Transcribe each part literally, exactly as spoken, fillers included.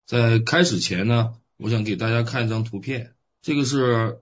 在开始前呢，我想给大家看一张图片，这个是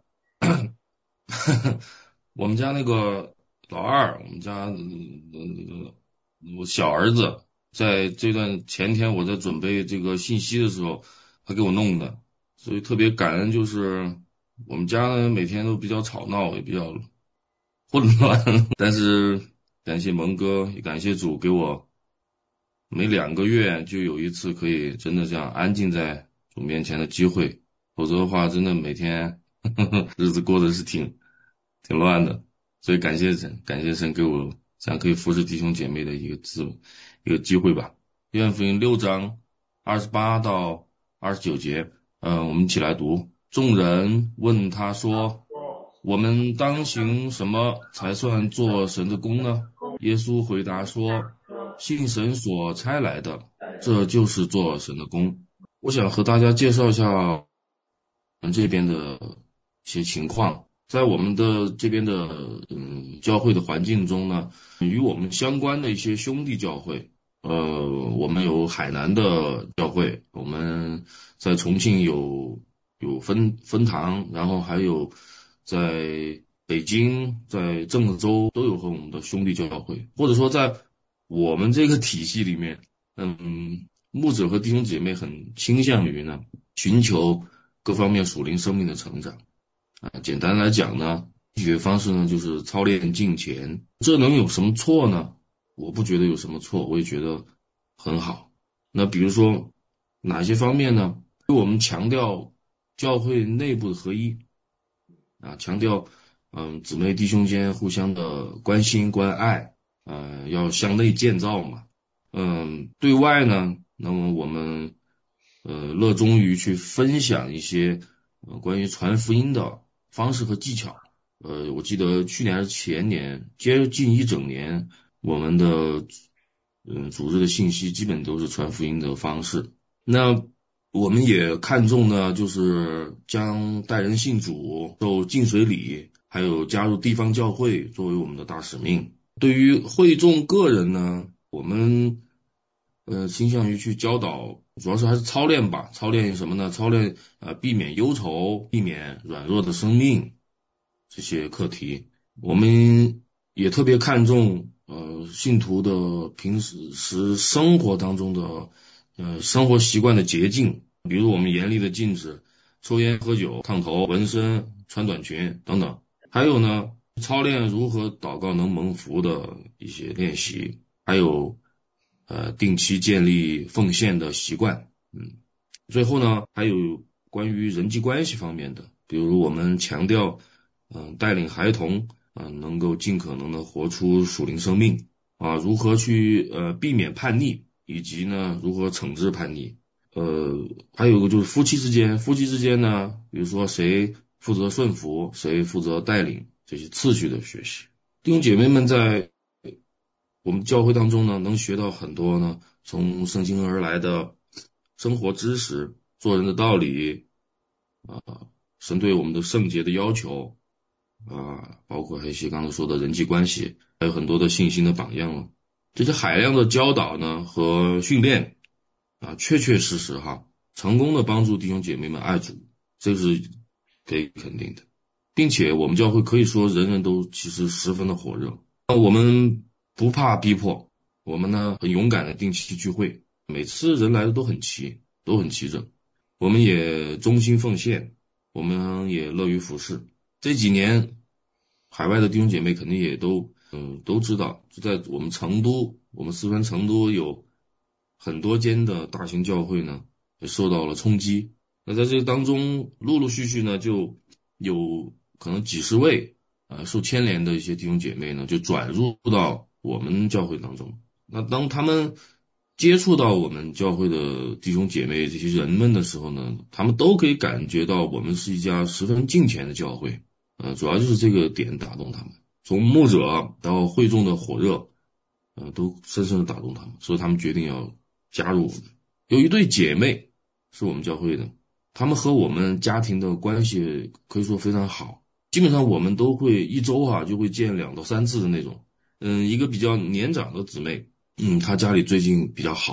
我们家那个老二，我们家呃那个我小儿子，在这段前天我在准备这个信息的时候，他给我弄的，所以特别感恩，就是我们家呢每天都比较吵闹，也比较混乱，但是感谢蒙哥，也感谢主给我每两个月就有一次可以真的这样安静在主面前的机会，否则的话，真的每天日子过得是挺挺乱的。所以感谢神，感谢神给我这样可以服侍弟兄姐妹的一个资一个机会吧。约翰福音六章二十八到二十九节，嗯，我们一起来读。众人问他说：我们当行什么才算做神的工呢？耶稣回答说：信神所差来的，这就是做神的工。我想和大家介绍一下我们这边的一些情况。在我们的这边的嗯教会的环境中呢，与我们相关的一些兄弟教会，呃，我们有海南的教会，我们在重庆有有分分堂，然后还有在北京、在郑州都有和我们的兄弟教会，或者说在我们这个体系里面，嗯，牧者和弟兄姐妹很倾向于呢，寻求各方面属灵生命的成长。啊，简单来讲呢，解决方式呢就是操练敬虔，这能有什么错呢？我不觉得有什么错，我也觉得很好。那比如说哪些方面呢？我们强调教会内部的合一啊，强调嗯姊妹弟兄间互相的关心关爱，呃，要向内建造嘛。嗯，对外呢，那么我们呃热衷于去分享一些呃关于传福音的方式和技巧。呃，我记得去年还是前年，接近一整年，我们的嗯组织的信息基本都是传福音的方式。那我们也看重呢，就是将带人信主、受浸水礼，还有加入地方教会作为我们的大使命。对于会众个人呢，我们呃倾向于去教导，主要是还是操练吧，操练什么呢？操练呃避免忧愁，避免软弱的生命这些课题。我们也特别看重呃信徒的平时时生活当中的呃生活习惯的洁净，比如我们严厉的禁止抽烟、喝酒、烫头、纹身、穿短裙等等。还有呢，操练如何祷告能蒙福的一些练习，还有呃定期建立奉献的习惯。嗯，最后呢，还有关于人际关系方面的，比如我们强调嗯、呃带领孩童嗯、呃能够尽可能的活出属灵生命啊，如何去呃避免叛逆，以及呢如何惩治叛逆。呃，还有一个就是夫妻之间，夫妻之间呢，比如说谁负责顺服，谁负责带领，这些次序的学习。弟兄姐妹们在我们教会当中呢，能学到很多呢，从圣经而来的生活知识、做人的道理啊，神对我们的圣洁的要求啊，包括还有一些刚才说的人际关系，还有很多的信心的榜样了。这些海量的教导呢和训练啊，确确实实哈，成功的帮助弟兄姐妹们爱主，这是可以肯定的，并且我们教会可以说人人都其实十分的火热。那我们不怕逼迫，我们呢很勇敢的定期聚会，每次人来的都很齐，都很齐整。我们也忠心奉献，我们也乐于服侍。这几年海外的弟兄姐妹肯定也都嗯都知道，就在我们成都，我们四川成都有很多间的大型教会呢，也受到了冲击。那在这个当中，陆陆续续呢，就有可能几十位啊受牵连的一些弟兄姐妹呢，就转入到我们教会当中。那当他们接触到我们教会的弟兄姐妹这些人们的时候呢，他们都可以感觉到我们是一家十分敬虔的教会。呃，主要就是这个点打动他们，从牧者到会众的火热，呃，都深深的打动他们，所以他们决定要加入我们。有一对姐妹是我们教会的，她们和我们家庭的关系可以说非常好，基本上我们都会一周啊就会见两到三次的那种。嗯，一个比较年长的姊妹，嗯，她家里最近比较好，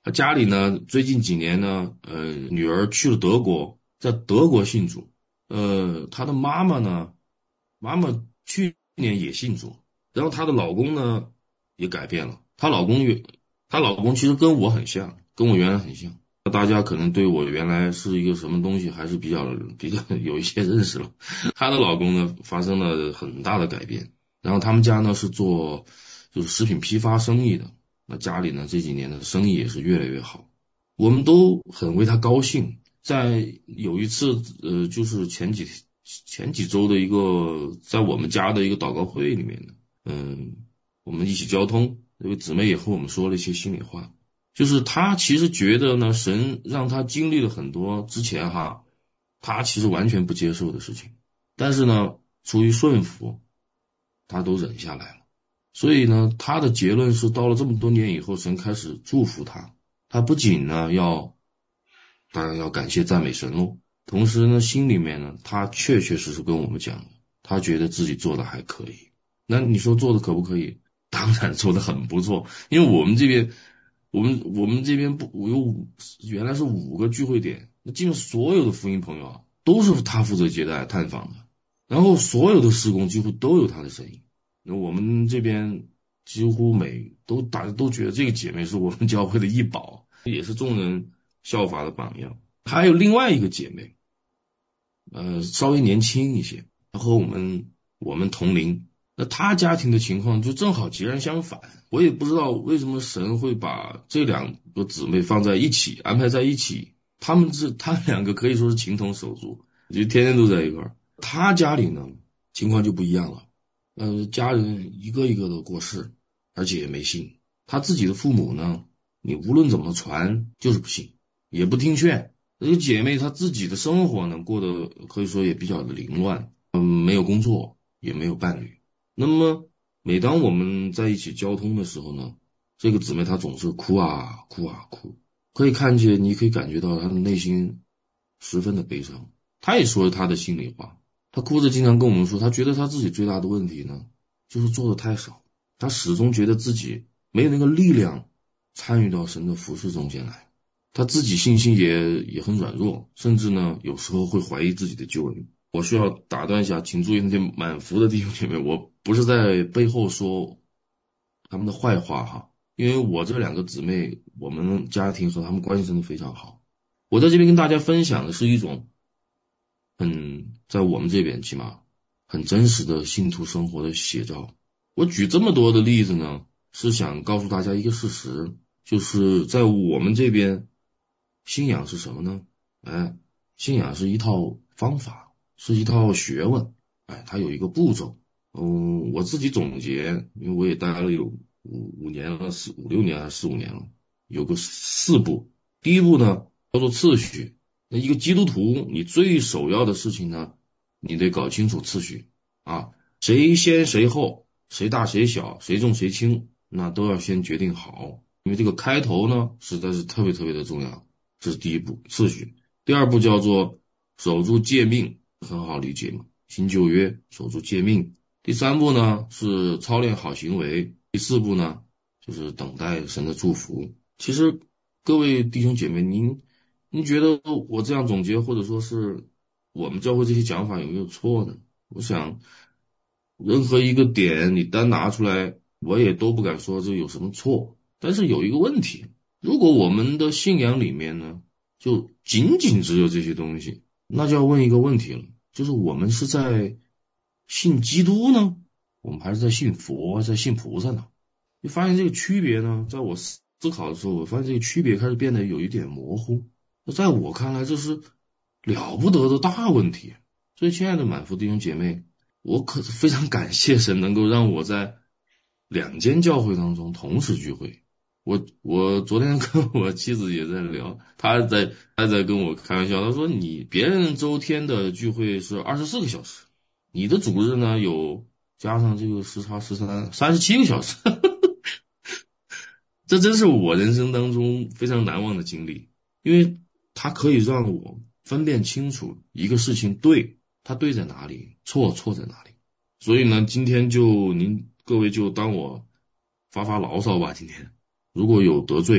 他家里呢，最近几年呢，呃，女儿去了德国，在德国信主。呃，她的妈妈呢，妈妈去年也信主，然后她的老公呢也改变了。她老公原，她老公其实跟我很像，跟我原来很像。大家可能对我原来是一个什么东西还是比较比较有一些认识了。她的老公呢发生了很大的改变，然后他们家呢是做就是食品批发生意的。那家里呢这几年的生意也是越来越好，我们都很为他高兴。在有一次呃就是前几前几周的一个在我们家的一个祷告会里面呢，嗯，我们一起交通，这位姊妹也和我们说了一些心里话，就是她其实觉得呢神让她经历了很多之前哈她其实完全不接受的事情，但是呢出于顺服她都忍下来了。所以呢，他的结论是，到了这么多年以后，神开始祝福他。他不仅呢要，当然要感谢赞美神喽，同时呢，心里面呢，他确确实实跟我们讲，他觉得自己做的还可以。那你说做的可不可以？当然做的很不错，因为我们这边，我们我们这边不有五，原来是五个聚会点，那基本所有的福音朋友啊，都是他负责接待探访的，然后所有的施工几乎都有他的身影。那我们这边几乎每都大家都觉得这个姐妹是我们教会的一宝，也是众人效法的榜样。还有另外一个姐妹，呃，稍微年轻一些，她和我们我们同龄，那她家庭的情况就正好截然相反。我也不知道为什么神会把这两个姊妹放在一起，安排在一起。她们是她们两个可以说是情同手足，就天天都在一块儿。她家里呢情况就不一样了。呃，家人一个一个的过世，而且也没信。他自己的父母呢，你无论怎么传，就是不信，也不听劝。这个姐妹她自己的生活呢，过得可以说也比较的凌乱，嗯，没有工作，也没有伴侣。那么每当我们在一起交通的时候呢，这个姊妹她总是哭啊哭啊哭，可以看见，你可以感觉到她的内心十分的悲伤。她也说了她的心里话。他哭着经常跟我们说，他觉得他自己最大的问题呢，就是做的太少。他始终觉得自己没有那个力量参与到神的服饰中间来。他自己信心也也很软弱，甚至呢有时候会怀疑自己的救恩。我需要打断一下，请注意那些满福的弟兄姐妹，我不是在背后说他们的坏话哈，因为我这两个姊妹，我们家庭和他们关系真的非常好。我在这边跟大家分享的是一种很在我们这边起码很真实的信徒生活的写照。我举这么多的例子呢，是想告诉大家一个事实，就是在我们这边信仰是什么呢？哎，信仰是一套方法，是一套学问，哎，它有一个步骤。嗯，我自己总结，因为我也待了有五五年了，四五六年还是四五年了，有个四步。第一步呢叫做次序。那一个基督徒，你最首要的事情呢，你得搞清楚次序啊，谁先谁后，谁大谁小，谁重谁轻，那都要先决定好，因为这个开头呢，实在是特别特别的重要，这是第一步，次序。第二步叫做守住诫命，很好理解嘛，新旧约守住诫命。第三步呢是操练好行为，第四步呢就是等待神的祝福。其实各位弟兄姐妹，您您觉得我这样总结，或者说是我们教会这些讲法有没有错呢？我想任何一个点你单拿出来，我也都不敢说这有什么错。但是有一个问题，如果我们的信仰里面呢，就仅仅只有这些东西，那就要问一个问题了，就是我们是在信基督呢，我们还是在信佛，在信菩萨呢？你发现这个区别呢，在我思考的时候，我发现这个区别开始变得有一点模糊。那在我看来，这是了不得的大问题。所以，亲爱的满福弟兄姐妹，我可是非常感谢神能够让我在两间教会当中同时聚会。我我昨天跟我妻子也在聊，她在她在跟我开玩笑，她说你别人周天的聚会是二十四个小时，你的主日呢有加上这个时差十三三十七个小时。这真是我人生当中非常难忘的经历，因为它可以让我分辨清楚一个事情对，它对在哪里，错错在哪里。所以呢，今天就您各位就当我发发牢骚吧。今天如果有得罪，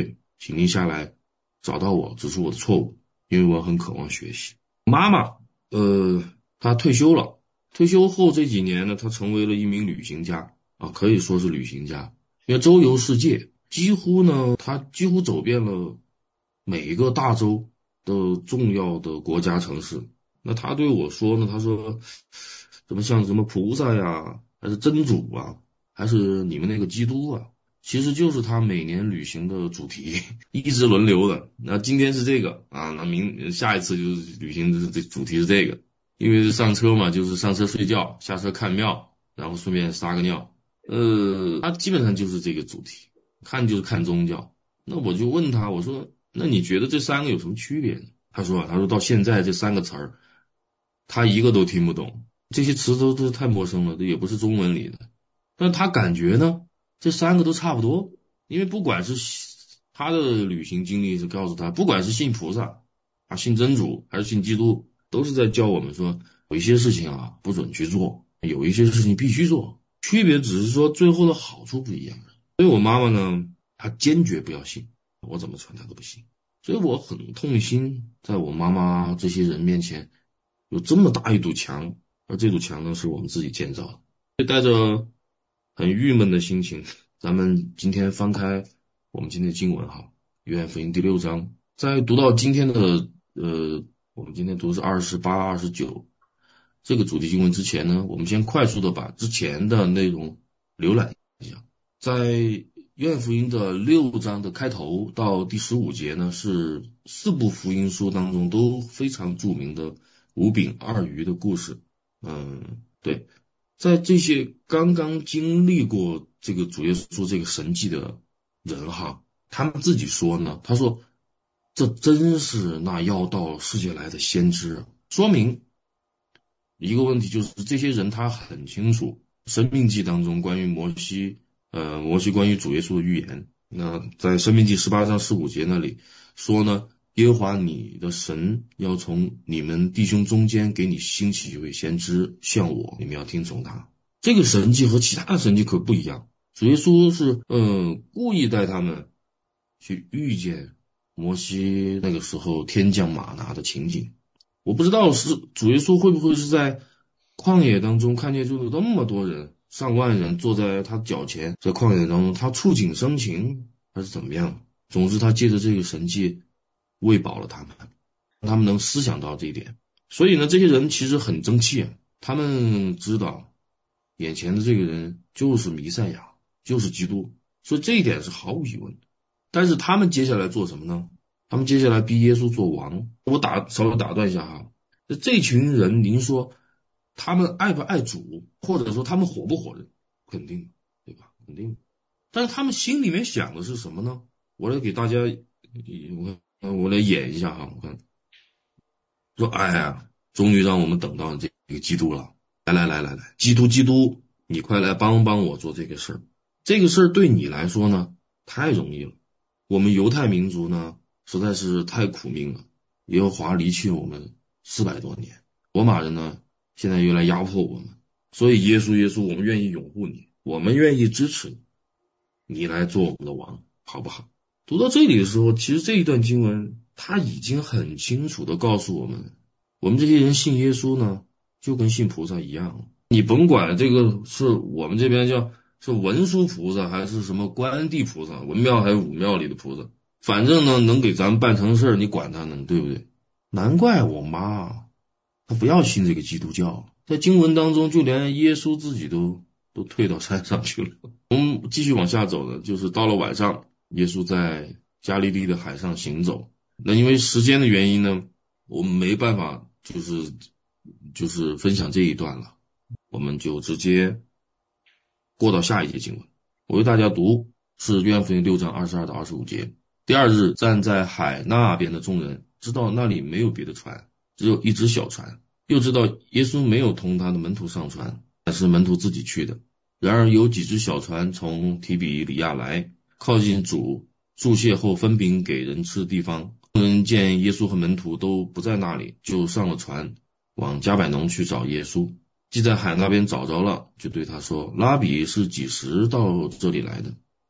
请您下来找到我，指出我的错误，因为我很渴望学习。妈妈，呃，她退休了，退休后这几年呢，她成为了一名旅行家啊，可以说是旅行家，因为周游世界，几乎呢，她几乎走遍了每一个大洲的重要的国家城市。那她对我说呢，她说什么像什么菩萨呀，还是真主啊，还是你们那个基督啊，其实就是他每年旅行的主题，一直轮流的。那今天是这个啊，那明下一次就是旅行的这主题是这个，因为上车嘛，就是上车睡觉，下车看庙，然后顺便撒个尿。呃，他基本上就是这个主题，看就是看宗教。那我就问他，我说，那你觉得这三个有什么区别呢？他说，他说到现在这三个词儿，他一个都听不懂，这些词都都太陌生了，这也不是中文里的。但他感觉呢，这三个都差不多，因为不管是他的旅行经历是告诉他，不管是信菩萨啊、信真主还是信基督，都是在教我们说，有一些事情啊不准去做，有一些事情必须做，区别只是说最后的好处不一样。所以我妈妈呢，她坚决不要信，我怎么传她都不信，所以我很痛心，在我妈妈这些人面前有这么大一堵墙，而这堵墙呢是我们自己建造的。所以带着很郁闷的心情，咱们今天翻开我们今天的经文哈，约翰福音第六章，在读到今天的呃，我们今天读的是二十八、二十九这个主题经文之前呢，我们先快速的把之前的内容浏览一下。在约翰福音的六章的开头到第十五节呢，是四部福音书当中都非常著名的五饼二鱼的故事。嗯，对。在这些刚刚经历过这个主耶稣这个神迹的人哈，他们自己说呢，他说这真是那要到世界来的先知，说明一个问题，就是这些人他很清楚生命记当中关于摩西呃摩西关于主耶稣的预言。那在生命记十八章十五节那里说呢，耶和华你的神要从你们弟兄中间给你兴起一位先知，像我，你们要听从他。这个神迹和其他的神迹可不一样，主耶稣是嗯、呃、故意带他们去遇见摩西那个时候天降玛拿的情景。我不知道是主耶稣会不会是在旷野当中看见就有那么多人，上万人坐在他脚前，在旷野当中他触景生情还是怎么样。总之他借着这个神迹喂饱了他们，让他们能思想到这一点。所以呢，这些人其实很争气啊，他们知道眼前的这个人就是弥赛亚，就是基督，所以这一点是毫无疑问的。但是他们接下来做什么呢？他们接下来逼耶稣做王。我打稍微打断一下哈，这群人您说他们爱不爱主，或者说他们火不火的？肯定，对吧？肯定。但是他们心里面想的是什么呢？我来给大家我我来演一下哈，我看说哎呀，终于让我们等到这个基督了，来来来来来，基督基督，你快来帮帮我做这个事儿。这个事儿对你来说呢太容易了，我们犹太民族呢实在是太苦命了，耶和华离弃我们四百多年，罗马人呢现在又来压迫我们，所以耶稣耶稣，我们愿意拥护你，我们愿意支持你，你来做我们的王，好不好？读到这里的时候，其实这一段经文他已经很清楚的告诉我们，我们这些人信耶稣呢就跟信菩萨一样，你甭管这个是我们这边叫是文殊菩萨还是什么观地菩萨，文庙还是武庙里的菩萨，反正呢能给咱们办成事儿，你管他呢，对不对？难怪我妈她不要信这个基督教，在经文当中就连耶稣自己都都退到山上去了。我们继续往下走呢，就是到了晚上，耶稣在加利利的海上行走。那因为时间的原因呢，我们没办法就是就是分享这一段了，我们就直接过到下一节经文。我为大家读是约翰福音六章二十二到二十五节。第二日，站在海那边的众人知道那里没有别的船，只有一只小船，又知道耶稣没有同他的门徒上船，但是门徒自己去的。然而有几只小船从提比里亚来，靠近主注谢后分饼给人吃的地方。众人见耶稣和门徒都不在那里，就上了船，往加百农去找耶稣。既在海那边找着了，就对他说，拉比是几时到这里来的？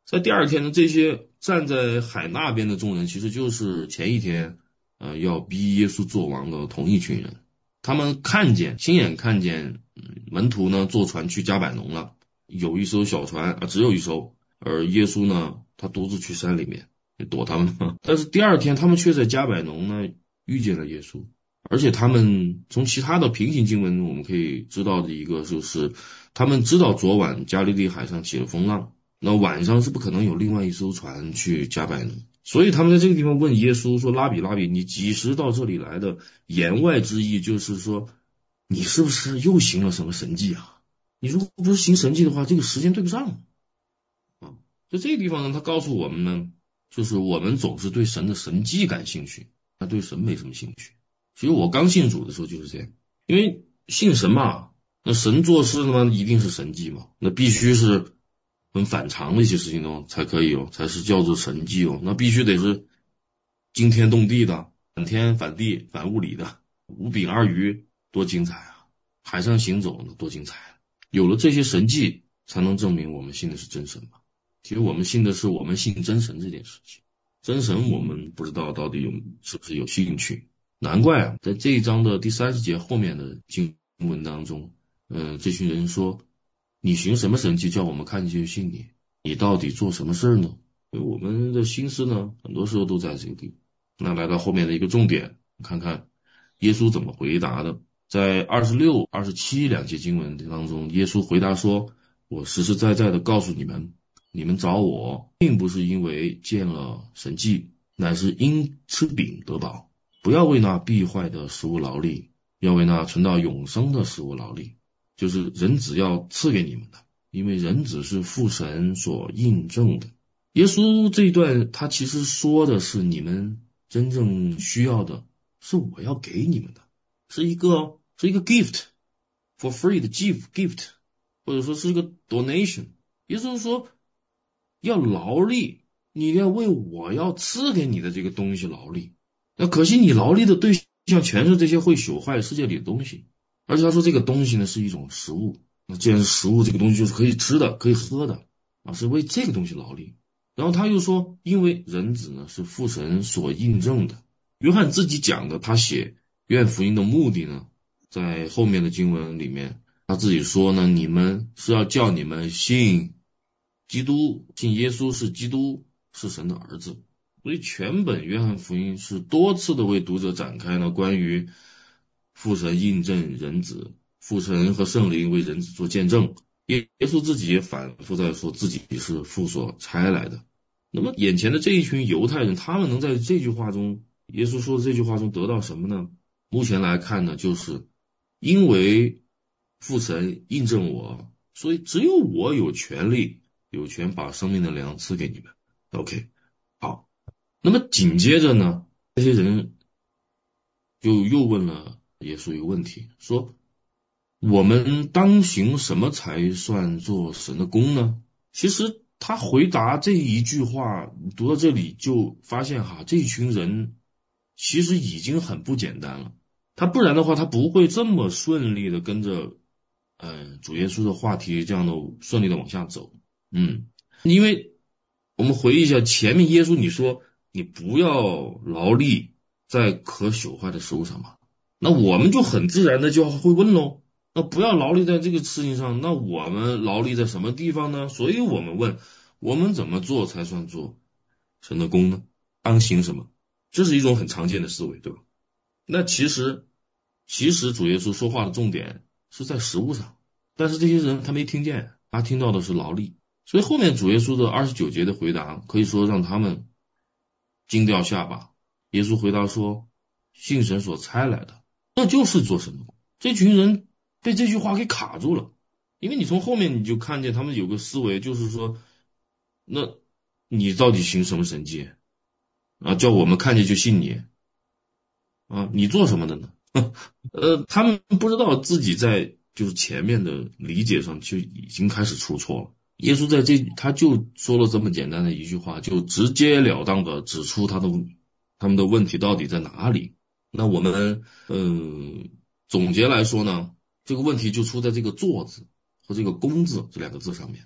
在第二天呢，这些站在海那边的众人，其实就是前一天呃要逼耶稣做王的同一群人。他们看见，亲眼看见，嗯，门徒呢坐船去加百农了，有一艘小船啊，只有一艘，而耶稣呢，他独自去山里面躲他们。但是第二天，他们却在加百农呢遇见了耶稣。而且他们从其他的平行经文我们可以知道的一个就是，他们知道昨晚加利利海上起了风浪，那晚上是不可能有另外一艘船去加百农，所以他们在这个地方问耶稣说：拉比拉比，你几时到这里来的？言外之意就是说，你是不是又行了什么神迹啊？你如果不是行神迹的话，这个时间对不上啊。在这个地方呢，他告诉我们呢，就是我们总是对神的神迹感兴趣，他对神没什么兴趣。其实我刚信主的时候就是这样，因为信神嘛，那神做事呢一定是神迹嘛，那必须是很反常的一些事情哦才可以哦，才是叫做神迹哦，那必须得是惊天动地的，反天反地反物理的，五饼二鱼多精彩啊，海上行走多精彩啊，有了这些神迹才能证明我们信的是真神嘛。其实我们信的是我们信真神这件事情，真神我们不知道到底有是不是有兴趣。难怪啊，在这一章的第三十节后面的经文当中，嗯、呃，这群人说，你行什么神迹叫我们看见就信你？你到底做什么事呢？因为我们的心思呢，很多时候都在这个地方。那来到后面的一个重点，看看耶稣怎么回答的。在二十六、二十七两节经文当中，耶稣回答说，我实实在在的告诉你们，你们找我，并不是因为见了神迹，乃是因吃饼得饱。不要为那必坏的食物劳力，要为那存到永生的食物劳力，就是人子要赐给你们的，因为人子是父神所印证的。耶稣这一段他其实说的是，你们真正需要的是我要给你们的，是一个是一个 gift for free 的 gift gift， 或者说是一个 donation。 耶稣说要劳力，你要为我要赐给你的这个东西劳力。那可惜你劳力的对象全是这些会朽坏世界里的东西，而且他说这个东西呢是一种食物，那既然是食物，这个东西就是可以吃的可以喝的啊，是为这个东西劳力。然后他又说，因为人子呢是父神所印证的。约翰自己讲的，他写约翰福音的目的呢，在后面的经文里面他自己说呢，你们是要叫你们信基督，信耶稣是基督，是神的儿子。所以全本约翰福音是多次的为读者展开了关于父神印证人子，父神和圣灵为人子做见证，耶稣自己也反复在说自己是父所差来的。那么眼前的这一群犹太人，他们能在这句话中，耶稣说的这句话中得到什么呢？目前来看呢，就是因为父神印证我，所以只有我有权利有权把生命的粮赐给你们。 OK， 好，那么紧接着呢，这些人就又问了耶稣一个问题，说我们当行什么才算做神的工呢？其实他回答这一句话，读到这里就发现哈，这一群人其实已经很不简单了。他不然的话，他不会这么顺利的跟着呃主耶稣的话题这样的顺利的往下走。嗯，因为我们回忆一下前面耶稣你说你不要劳力在可朽坏的食物上嘛，那我们就很自然的就会问喽，那不要劳力在这个事情上，那我们劳力在什么地方呢？所以我们问，我们怎么做才算做神的工呢？当行什么？这是一种很常见的思维，对吧？那其实其实主耶稣说话的重点是在食物上，但是这些人他没听见，他听到的是劳力。所以后面主耶稣的二十九节的回答可以说让他们惊掉下巴。耶稣回答说，信神所差来的，那就是做神的工。这群人被这句话给卡住了，因为你从后面你就看见他们有个思维，就是说那你到底行什么神迹啊？叫我们看见就信你啊？你做什么的呢？呃，他们不知道自己在就是前面的理解上就已经开始出错了。耶稣在这他就说了这么简单的一句话，就直截了当的指出他的他们的问题到底在哪里。那我们呃总结来说呢，这个问题就出在这个做字和这个工字这两个字上面。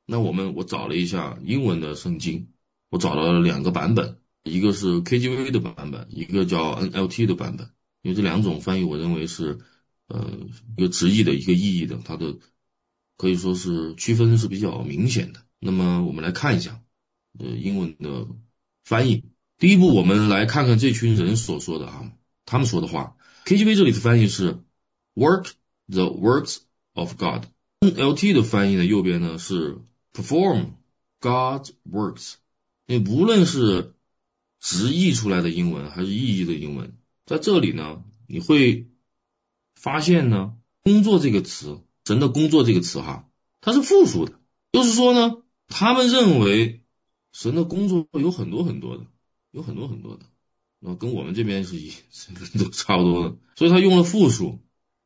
那我们我找了一下英文的圣经，我找到了两个版本，一个是 K J V 的版本，一个叫 N L T 的版本。因为这两种翻译我认为是呃一个直译的一个意义的，它的可以说是区分是比较明显的。那么我们来看一下呃英文的翻译。第一步我们来看看这群人所说的啊，他们说的话。K J V 这里的翻译是 work the works of God。N L T 的翻译呢，右边呢是 perform God's works。那无论是直译出来的英文还是意译的英文，在这里呢你会发现呢，工作这个词，神的工作这个词哈，它是复数的。就是说呢，他们认为神的工作有很多很多的，有很多很多的，那跟我们这边是一都差不多的，所以他用了复数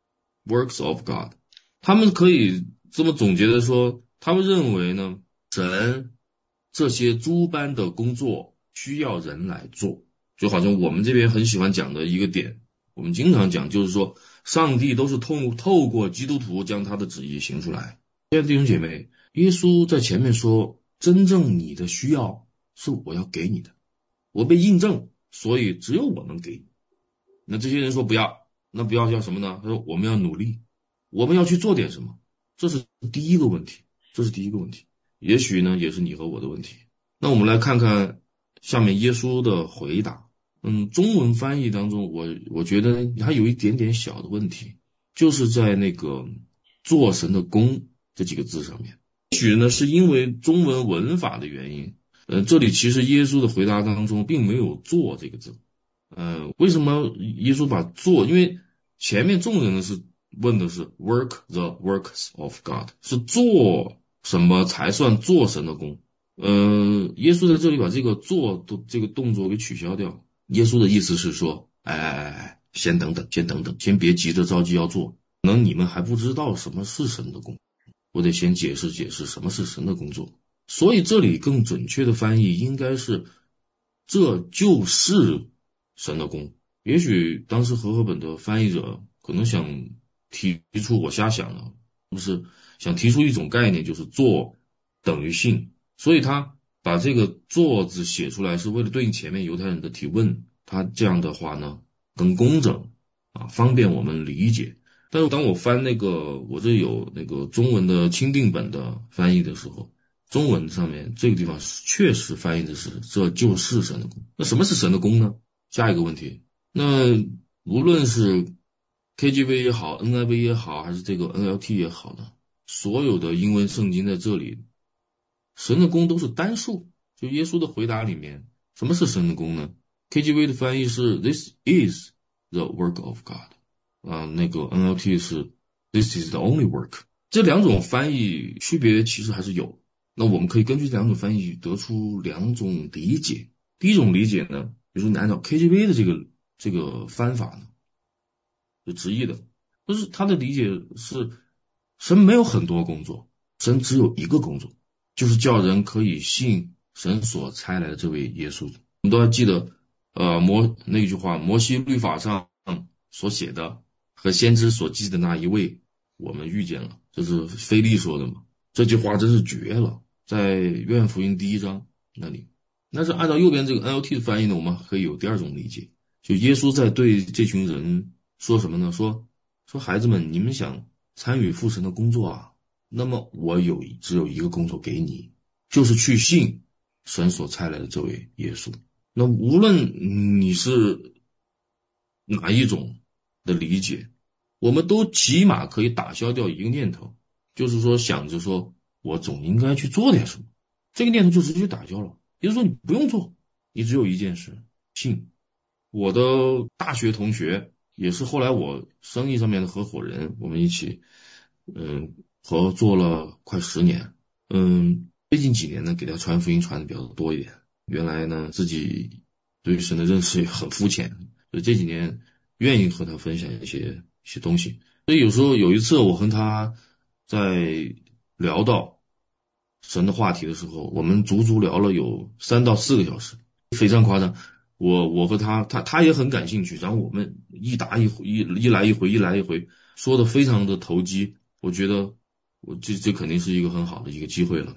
works of God。 他们可以这么总结的说，他们认为呢，神这些诸般的工作需要人来做，就好像我们这边很喜欢讲的一个点，我们经常讲就是说，上帝都是透透过基督徒将他的旨意行出来。亲爱的弟兄姐妹，耶稣在前面说，真正你的需要是我要给你的，我被印证，所以只有我能给你。那这些人说不要，那不要要什么呢？他说我们要努力，我们要去做点什么，这是第一个问题，这是第一个问题，也许呢也是你和我的问题。那我们来看看下面耶稣的回答。嗯，中文翻译当中，我我觉得还有一点点小的问题，就是在那个做神的工这几个字上面，也许呢是因为中文文法的原因，呃，这里其实耶稣的回答当中并没有做这个字。呃，为什么耶稣把做？因为前面众人是问的是 work the works of God， 是做什么才算做神的工。呃，耶稣在这里把这个做的这个动作给取消掉。耶稣的意思是说，哎哎哎哎，先等等，先等等，先别急着着急要做，可能你们还不知道什么是神的工，我得先解释解释什么是神的工作。所以这里更准确的翻译应该是，这就是神的工。也许当时和合本的翻译者可能想提出，我瞎想了，不是想提出一种概念，就是做等于信，所以他把这个做字写出来是为了对应前面犹太人的提问，他这样的话呢更工整啊，方便我们理解。但是当我翻那个我这有那个中文的钦定本的翻译的时候，中文上面这个地方确实翻译的是这就是神的工。那什么是神的工呢？下一个问题，那无论是 K J V 也好 N I V 也好，还是这个 N L T 也好呢，所有的英文圣经在这里神的工都是单数。就耶稣的回答里面，什么是神的工呢？ K J V 的翻译是 This is the work of God， 啊，那个 N L T 是 This is the only work。 这两种翻译区别其实还是有，那我们可以根据这两种翻译得出两种理解。第一种理解呢，比如说你按照 K J V 的这个这个翻法呢，就直译的，就是他的理解是神没有很多工作，神只有一个工作，就是叫人可以信神所差来的这位耶稣。我们都要记得呃摩那句话，摩西律法上所写的和先知所记的那一位我们遇见了，这是腓力说的嘛，这句话真是绝了，在约翰福音第一章那里。但是按照右边这个 N L T 的翻译呢，我们可以有第二种理解，就耶稣在对这群人说什么呢？说说孩子们，你们想参与父神的工作啊，那么我有只有一个工作给你，就是去信神所差来的这位耶稣。那无论你是哪一种的理解，我们都起码可以打消掉一个念头，就是说想着说我总应该去做点什么，这个念头就直接打消了。也就是说你不用做，你只有一件事，信。我的大学同学也是后来我生意上面的合伙人，我们一起嗯合作了快十年。嗯，最近几年呢给他传福音传的比较多一点，原来呢自己对神的认识也很肤浅，所以这几年愿意和他分享一些一些东西。所以有时候有一次我和他在聊到神的话题的时候，我们足足聊了有三到四个小时，非常夸张。我我和他他他也很感兴趣，然后我们一答一回一一来一回一来一回，说的非常的投机。我觉得我这这肯定是一个很好的一个机会了。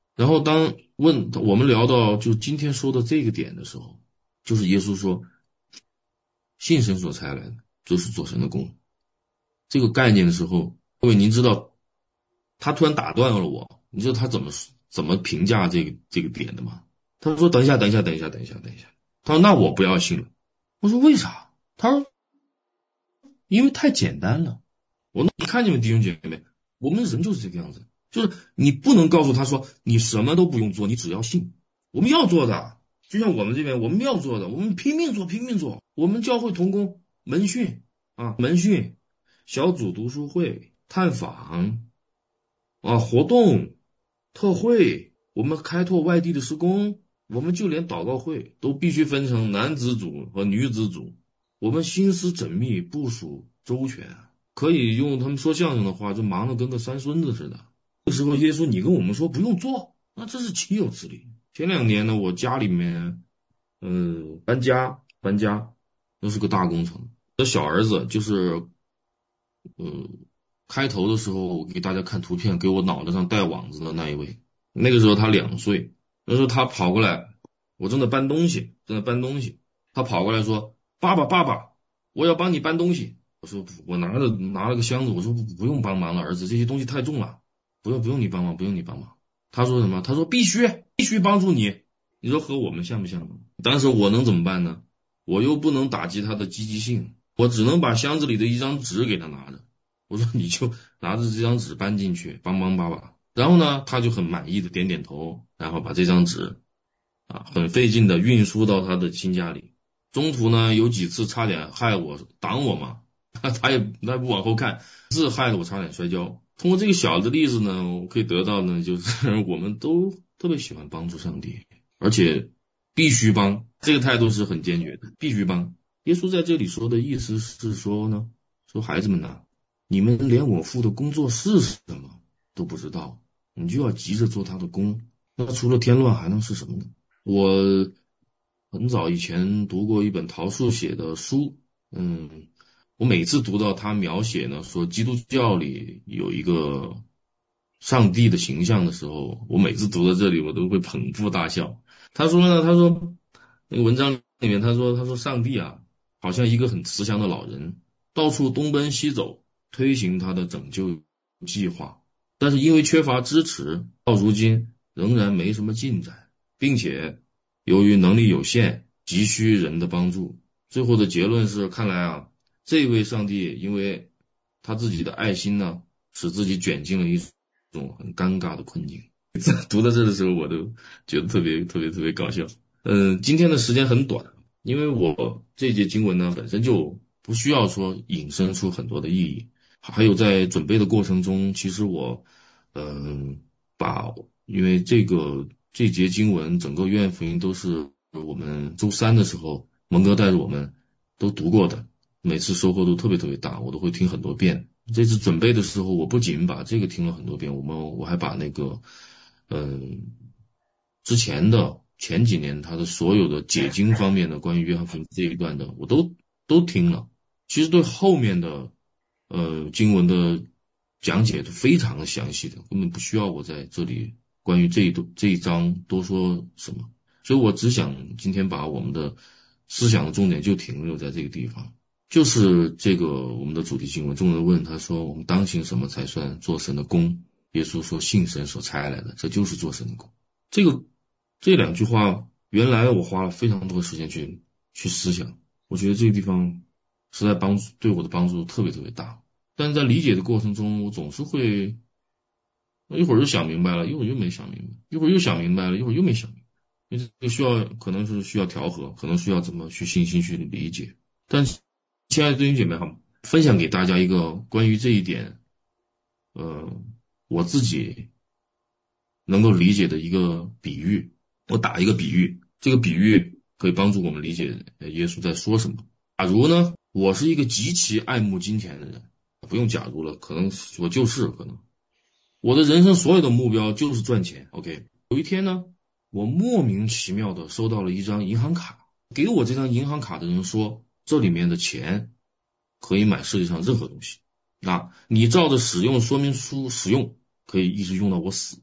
然后当问我们聊到就今天说的这个点的时候，就是耶稣说信神所差来的就是做神的工这个概念的时候，各位您知道他突然打断了我，你知道他怎么怎么评价这个这个点的吗？他说等一下等一下等一下等一下等一下，他说那我不要信了。我说为啥？他说因为太简单了。我说你看你们弟兄姐妹，我们人就是这个样子，就是你不能告诉他说你什么都不用做，你只要信。我们要做的，就像我们这边我们要做的，我们拼命做拼命做。我们教会同工门训啊，门训、小组读书会、探访啊、活动、特会，我们开拓外地的施工，我们就连祷告会都必须分成男子组和女子组。我们心思缜密，部署周全，可以用他们说相声的话，就忙得跟个三孙子似的。这时候耶稣你跟我们说不用做，那这是岂有此理？前两年呢，我家里面嗯搬家搬家，那是个大工程。我的小儿子就是嗯开头的时候我给大家看图片，给我脑袋上带网子的那一位，那个时候他两岁，那时候他跑过来，我正在搬东西，正在搬东西，他跑过来说：“爸爸，爸爸，我要帮你搬东西。”我说：“我拿着拿了个箱子，我说不不用帮忙了，儿子，这些东西太重了，不用不用你帮忙，不用你帮忙。”他说什么？他说必须必须帮助你。你说和我们像不像？当时我能怎么办呢？我又不能打击他的积极性，我只能把箱子里的一张纸给他拿着。我说你就拿着这张纸搬进去，帮帮爸爸。然后呢，他就很满意的点点头，然后把这张纸啊很费劲的运输到他的新家里。中途呢，有几次差点害我挡我嘛，他也他也不往后看，是害得我差点摔跤。通过这个小的例子呢，我可以得到呢，就是我们都特别喜欢帮助上帝，而且必须帮，这个态度是很坚决的，必须帮。耶稣在这里说的意思是说呢，说孩子们呐，你们连我父的工作是什么都不知道，你就要急着做他的工，那除了添乱还能是什么呢？我很早以前读过一本陶树写的书，嗯，我每次读到他描写呢，说基督教里有一个上帝的形象的时候，我每次读到这里，我都会捧腹大笑。他说呢，他说那个文章里面，他说他说上帝啊，好像一个很慈祥的老人，到处东奔西走，推行他的拯救计划，但是因为缺乏支持，到如今仍然没什么进展，并且由于能力有限，急需人的帮助。最后的结论是，看来啊，这位上帝因为他自己的爱心呢，使自己卷进了一种很尴尬的困境。读到这的时候，我都觉得特别特别特别搞笑。嗯，今天的时间很短，因为我这节经文呢本身就不需要说引申出很多的意义，还有在准备的过程中，其实我嗯把因为这个这节经文整个约翰福音都是我们周三的时候蒙哥带着我们都读过的，每次收获都特别特别大，我都会听很多遍。这次准备的时候，我不仅把这个听了很多遍，我们我还把那个嗯之前的前几年他的所有的解经方面的关于约翰福音这一段的，我都都听了。其实对后面的呃经文的讲解都非常的详细的，根本不需要我在这里关于这一这一章多说什么。所以我只想今天把我们的思想的重点就停留在这个地方，就是这个我们的主题经文。众人问他说，我们当行什么才算做神的工？耶稣说，信神所差来的，这就是做神的工。这个这两句话，原来我花了非常多的时间去去思想，我觉得这个地方实在帮助对我的帮助特别特别大。但是在理解的过程中，我总是会一会儿就想明白了，一会儿又没想明白，一会儿又想明白了，一会儿又没想明白。因为这个需要可能是需要调和，可能需要怎么去信心去理解。但是亲爱的弟兄姐妹哈，分享给大家一个关于这一点，呃，我自己能够理解的一个比喻。我打一个比喻，这个比喻可以帮助我们理解耶稣在说什么。假如呢，我是一个极其爱慕金钱的人，不用假如了，可能我就是可能我的人生所有的目标就是赚钱。OK， 有一天呢，我莫名其妙的收到了一张银行卡，给我这张银行卡的人说，这里面的钱可以买世界上任何东西，啊，你照着使用说明书使用，可以一直用到我死。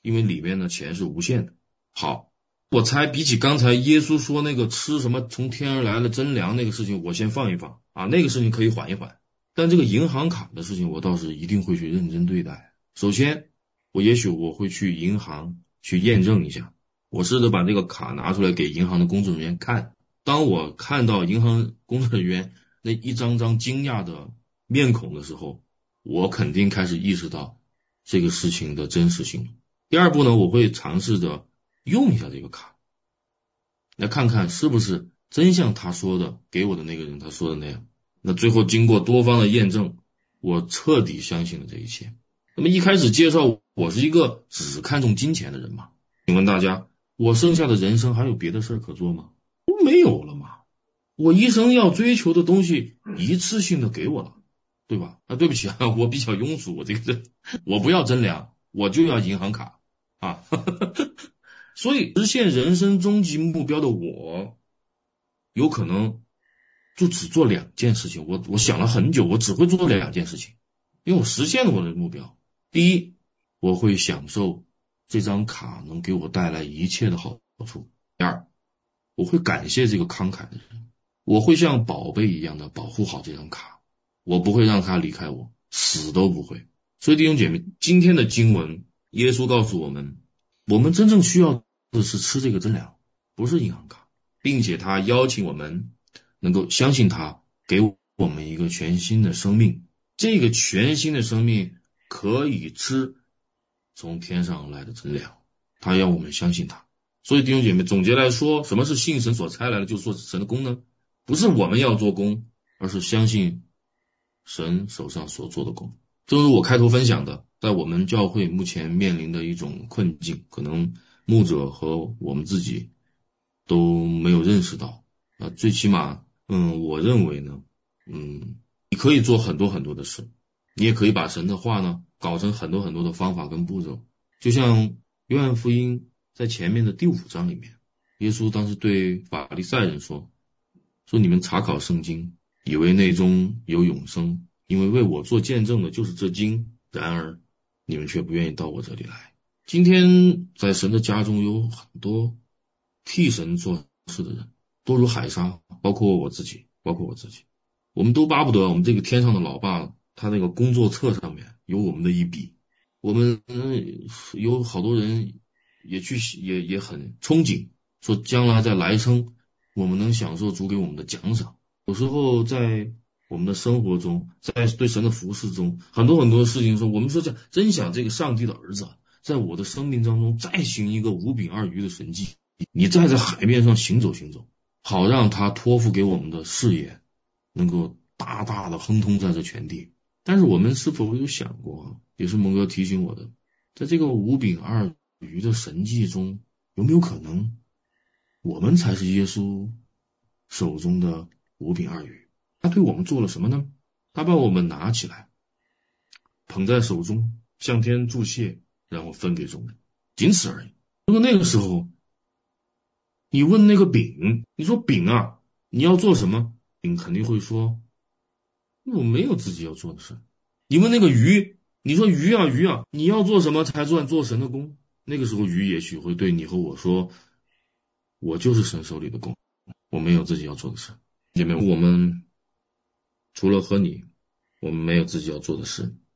因为里面的钱是无限的。好，我猜比起刚才耶稣说那个吃什么从天而来的真粮那个事情，我先放一放啊，那个事情可以缓一缓。但这个银行卡的事情，我倒是一定会去认真对待。首先，我也许我会去银行去验证一下，我试着把这个卡拿出来给银行的工作人员看。当我看到银行工作人员那一张张惊讶的面孔的时候，我肯定开始意识到这个事情的真实性。第二步呢，我会尝试着用一下这个卡，来看看是不是真像他说的，给我的那个人他说的那样。那最后经过多方的验证，我彻底相信了这一切。那么一开始介绍我是一个只看重金钱的人嘛，请问大家，我剩下的人生还有别的事可做吗？没有了嘛，我一生要追求的东西一次性的给我了，对吧？啊，对不起啊，我比较庸俗，我这个人我不要真粮，我就要银行卡啊。所以实现人生终极目标的我，有可能就只做两件事情。我我想了很久，我只会做两件事情，因为我实现了我的目标。第一，我会享受这张卡能给我带来一切的好处。第二，我会感谢这个慷慨的人，我会像宝贝一样的保护好这张卡，我不会让他离开我，死都不会。所以弟兄姐妹，今天的经文，耶稣告诉我们，我们真正需要的是吃这个真粮，不是银行卡，并且他邀请我们能够相信他，给我们一个全新的生命。这个全新的生命可以吃从天上来的真粮，他要我们相信他。所以弟兄姐妹，总结来说，什么是信神所差来的就做神的工呢？不是我们要做工，而是相信神手上所做的工。正如我开头分享的，在我们教会目前面临的一种困境，可能牧者和我们自己都没有认识到啊，最起码嗯，我认为呢，嗯，你可以做很多很多的事，你也可以把神的话呢搞成很多很多的方法跟步骤。就像约翰福音在前面的第五章里面，耶稣当时对法利赛人说，说你们查考圣经，以为内中有永生，因为为我做见证的就是这经，然而你们却不愿意到我这里来。今天在神的家中有很多替神做事的人，多如海沙，包括我自己，包括我自己，我们都巴不得我们这个天上的老爸，他那个工作册上面有我们的一笔。我们有好多人也去也也很憧憬，说将来在来生我们能享受主给我们的奖赏。有时候在我们的生活中，在对神的服侍中，很多很多事情说，我们说这真想这个上帝的儿子在我的生命当中再行一个五饼二鱼的神迹，你再在海面上行走行走，好让他托付给我们的事业能够大大的亨通在这全地。但是我们是否有想过，也是蒙哥提醒我的，在这个五饼二鱼的神迹中，有没有可能我们才是耶稣手中的五饼二鱼？他对我们做了什么呢？他把我们拿起来捧在手中，向天祝谢，然后分给众人，仅此而已。如果那个时候你问那个饼，你说饼啊，你要做什么？饼肯定会说我没有自己要做的事。你问那个鱼，你说鱼啊鱼啊，你要做什么才算做神的工？那个时候鱼也许会对你和我说，我就是神手里的工，我没有自己要做的事。姐妹，我们除了和你，我们没有自己要做的事。